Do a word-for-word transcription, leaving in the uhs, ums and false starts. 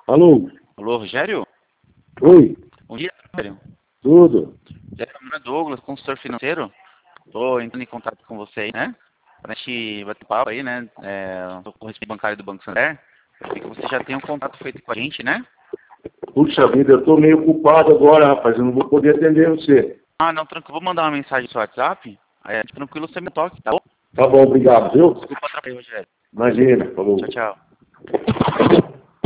Alô? Alô, Rogério? Oi? Bom dia, Rogério. Tudo? Rogério, meu nome é Douglas, consultor financeiro. Tô entrando em contato com você aí, né? Pra gente bater papo aí, né? É, sou correspondente bancário do Banco Santander. Eu vi que você já tem um contato feito com a gente, né? Puxa vida, eu tô meio ocupado agora, rapaz. Eu não vou poder atender você. Ah, não, tranquilo. Vou mandar uma mensagem no seu WhatsApp. Aí, tranquilo, você me toque, tá bom? Tá bom, obrigado, viu? Desculpa atrapalhar, Rogério. Imagina, falou. Tchau, tchau.